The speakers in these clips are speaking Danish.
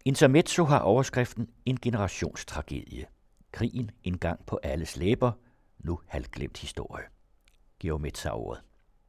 Intermezzo har overskriften En generationstragedie. Krigen engang på alles læber, nu halvglemt historie. Georg Metz har ordet.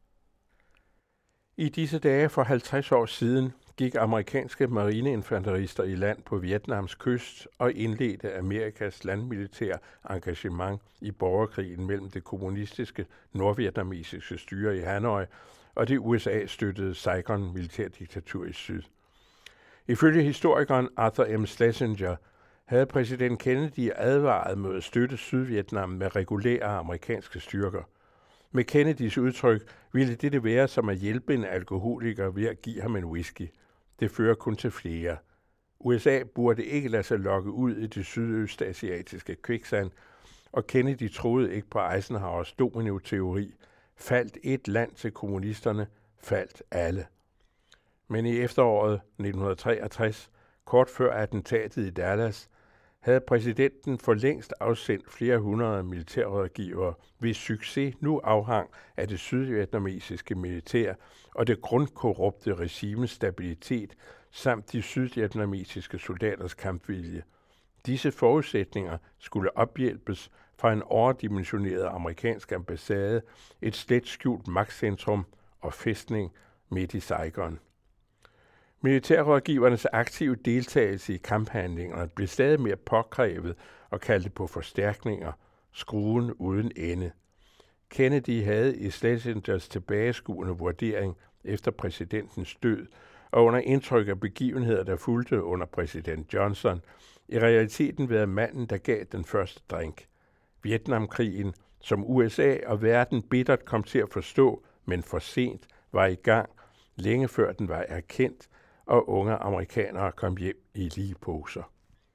I disse dage for 50 år siden gik amerikanske marineinfanterister i land på Vietnams kyst og indledte Amerikas landmilitære engagement i borgerkrigen mellem det kommunistiske nordvietnamesiske styre i Hanoi og det USA-støttede Saigon militærdiktatur i syd. Ifølge historikeren Arthur M. Schlesinger havde præsident Kennedy advaret mod at støtte Sydvietnam med regulære amerikanske styrker. Med Kennedys udtryk ville dette være som at hjælpe en alkoholiker ved at give ham en whisky. Det fører kun til flere. USA burde ikke lade sig lokke ud i det sydøstasiatiske kviksand, og Kennedy troede ikke på Eisenhowers domino-teori. Faldt et land til kommunisterne, faldt alle. Men i efteråret 1963, kort før attentatet i Dallas, havde præsidenten for længst afsendt flere hundrede militærrådgivere, hvis succes nu afhang af det sydvietnamesiske militær og det grundkorrupte regimes stabilitet samt de sydvietnamesiske soldaters kampvilje. Disse forudsætninger skulle ophjælpes fra en overdimensioneret amerikansk ambassade, et slet skjult magtcentrum og fæstning midt i Saigon. Militærrådgivernes aktive deltagelse i kamphandlingerne blev stadig mere påkrævet og kaldte på forstærkninger, skruen uden ende. Kennedy havde i Schlesingers tilbageskuende vurdering efter præsidentens død og under indtryk af begivenheder, der fulgte under præsident Johnson, i realiteten været manden, der gav den første drink. Vietnamkrigen, som USA og verden bittert kom til at forstå, men for sent, var i gang, længe før den var erkendt, og unge amerikanere kom hjem i ligeposer.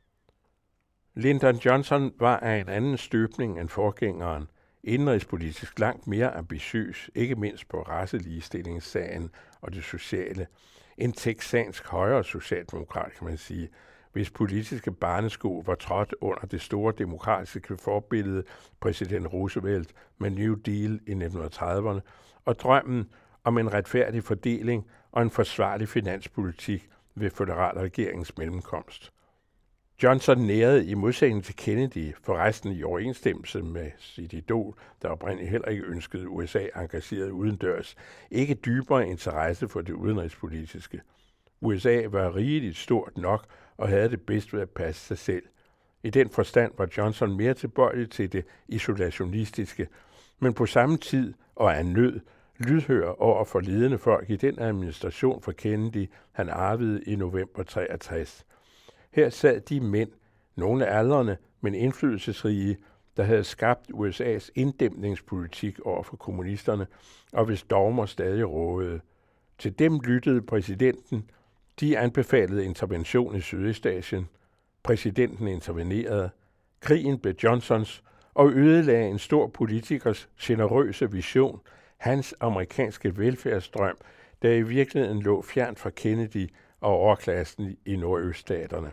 Lyndon Johnson var af en anden støbning end forgængeren, indenrigspolitisk langt mere ambitiøs, ikke mindst på raceligestillingssagen og det sociale. En texansk højre socialdemokrat, kan man sige, hvis politiske barnesko var trådt under det store demokratiske forbillede præsident Roosevelt med New Deal i 1930'erne, og drømmen om en retfærdig fordeling og en forsvarlig finanspolitik ved føderalregeringens mellemkomst. Johnson nærede i modsætning til Kennedy, forresten i overensstemmelse med sit idol, der oprindeligt heller ikke ønskede USA engageret udendørs, ikke dybere interesse for det udenrigspolitiske. USA var rigeligt stort nok og havde det bedst ved at passe sig selv. I den forstand var Johnson mere tilbøjelig til det isolationistiske, men på samme tid og af nød lydhør over for ledende folk i den administration for Kennedy, han arvede i november 63. Her sad de mænd, nogle aldrende, men indflydelsesrige, der havde skabt USA's inddæmningspolitik over for kommunisterne, og hvis dogmer stadig rådede. Til dem lyttede præsidenten. De anbefalede intervention i Sydøstasien. Præsidenten intervenerede. Krigen blev Johnsons og ødelagde en stor politikers generøse vision, hans amerikanske velfærdsdrøm, der i virkeligheden lå fjernt fra Kennedy og overklassen i nordøststaterne.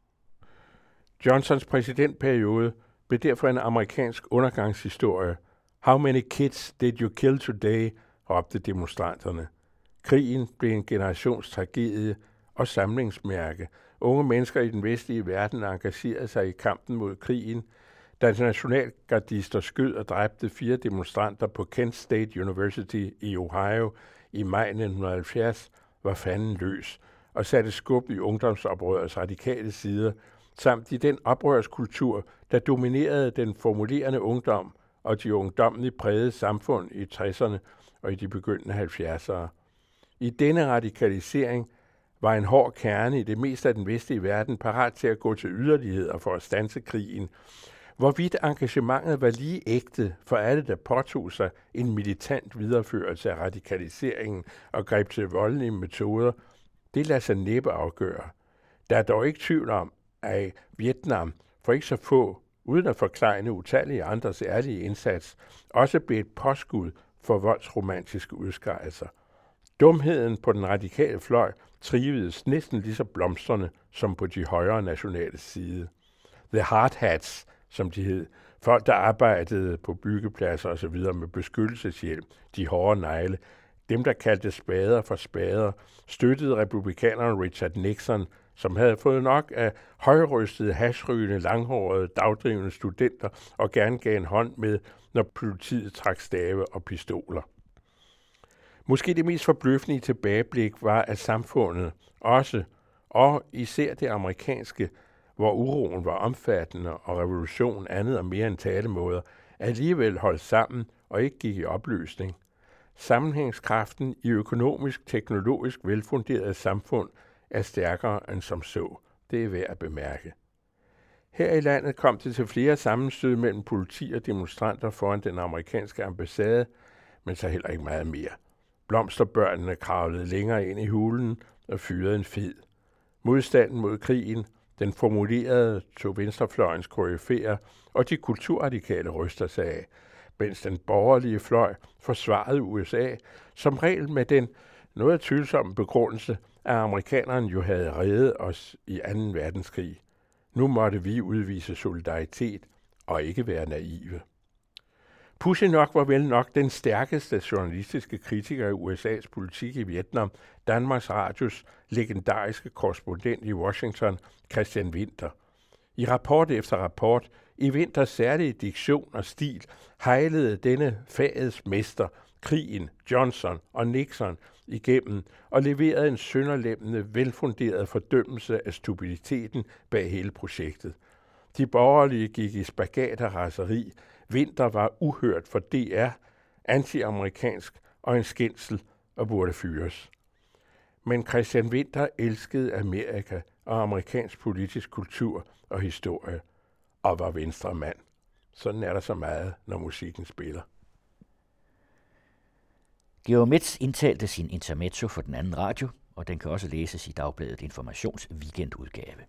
Johnsons præsidentperiode blev derfor en amerikansk undergangshistorie. How many kids did you kill today? Råbte demonstranterne. Krigen blev en generationstragedie og samlingsmærke. Unge mennesker i den vestlige verden engagerede sig i kampen mod krigen. Da nationalgardister skød og dræbte 4 demonstranter på Kent State University i Ohio i maj 1970, var fanden løs og satte skub i ungdomsoprørets radikale sider, samt i den oprørskultur, der dominerede den formulerende ungdom og de ungdommeligt prægede samfund i 60'erne og i de begyndende 70'ere. I denne radikalisering var en hård kerne i det meste af den vestlige verden parat til at gå til yderligheder for at standse krigen. Hvorvidt engagementet var lige ægte for alle, der påtog sig en militant videreførelse af radikaliseringen og greb til voldelige metoder, det lader sig næppe afgøre. Der er dog ikke tvivl om, at Vietnam for ikke så få, uden at forklejne utallige andres ærlige indsats, også blev et påskud for voldsromantiske udskejelser. Dumheden på den radikale fløj trivedes næsten lige så blomstrende som på de højere nationale side. The Hard Hats, som de hed, folk der arbejdede på byggepladser osv. med beskyttelseshjelm, de hårde negle, dem der kaldte spader for spader, støttede republikaneren Richard Nixon, som havde fået nok af højrystede, hashrygende, langhårede, dagdrivende studenter og gerne gav en hånd med, når politiet trak stave og pistoler. Måske det mest forbløffende i tilbageblik var, at samfundet også, og især det amerikanske, hvor uroen var omfattende og revolution andet og mere end talemåder, alligevel holdt sammen og ikke gik i opløsning. Sammenhængskraften i økonomisk, teknologisk velfunderet samfund er stærkere end som så. Det er værd at bemærke. Her i landet kom det til flere sammenstød mellem politi og demonstranter foran den amerikanske ambassade, men så heller ikke meget mere. Blomsterbørnene kravlede længere ind i hulen og fyrede en fed. Modstanden mod krigen, den formulerede, tog venstrefløjens koryfæer og de kulturradikale ryster sig af, mens den borgerlige fløj forsvarede USA, som regel med den noget tvivlsomme begrundelse, at amerikanerne jo havde reddet os i 2. verdenskrig. Nu måtte vi udvise solidaritet og ikke være naive. Pudsigt nok var vel nok den stærkeste journalistiske kritiker af USA's politik i Vietnam, Danmarks Radios legendariske korrespondent i Washington, Christian Winther. I rapport efter rapport, i Winthers særlige diktion og stil, hejlede denne fagets mester krigen, Johnson og Nixon igennem og leverede en sønderlemmende, velfunderet fordømmelse af stupiditeten bag hele projektet. De borgerlige gik i spagat og raseri. Winther var uhørt for DR, anti-amerikansk og en skændsel og burde fyres. Men Christian Winther elskede Amerika og amerikansk politisk kultur og historie og var venstremand. Sådan er der så meget, når musikken spiller. Georg Metz indtalte sin intermezzo for den anden radio, og den kan også læses i Dagbladet Informations weekendudgave.